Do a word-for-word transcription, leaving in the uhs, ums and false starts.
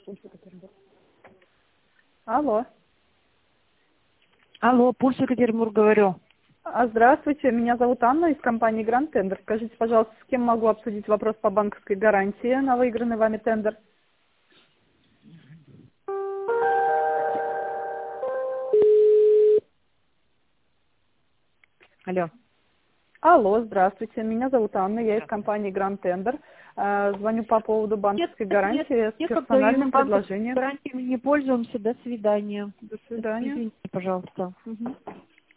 Алло. Алло, Пульс Екатеринбург, говорю. А, Здравствуйте, меня зовут Анна из компании Grand Tender. Скажите, пожалуйста, с кем могу обсудить вопрос по банковской гарантии на выигранный вами тендер? Алло. Алло, здравствуйте, меня зовут Анна, я из компании Grand Tender. А, Звоню по поводу Нет, банковской нет, нет, гарантии с некогда, и мы персональным банковской предложением. гарантией не пользуемся. До свидания. До свидания. Извините, пожалуйста. Мгм.